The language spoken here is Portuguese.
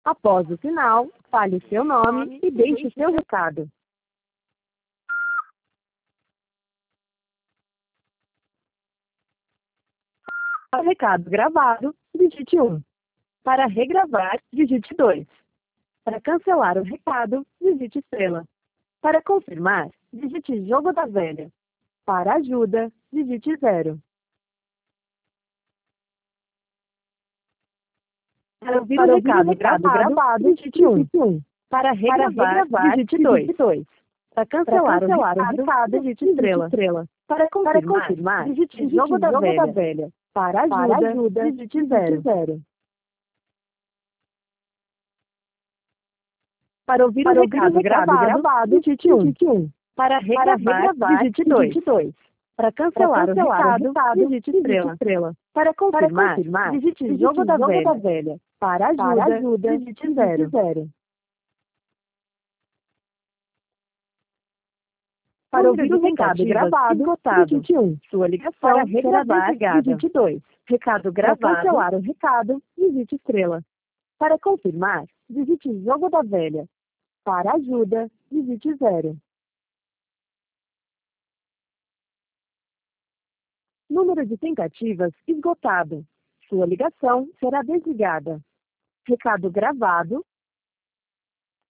Após o sinal, fale seu nome e deixe seu recado. Para o recado gravado, digite 1. Para regravar, digite 2. Para cancelar o recado, digite estrela. Para confirmar, digite jogo da velha. Para ajuda, digite 0. Para ouvir o recado gravado, digite 1. Para regravar, digite 2. Para cancelar o recado, digite estrela. Para confirmar, digite jogo da velha. Para ajuda, digite 0. Para ouvir o recado gravado, digite 1. Para regravar, digite 2. Para cancelar o recado, digite estrela. Para confirmar, digite jogo da velha. Para ajuda, digite 0. Para ouvir o recado gravado, digite 1. Sua ligação será desligada. Digite 2. Recado gravado. Para cancelar o recado, digite estrela. Para confirmar, digite jogo da velha. Para ajuda, digite 0. Número de tentativas esgotado. Sua ligação será desligada. Recado gravado,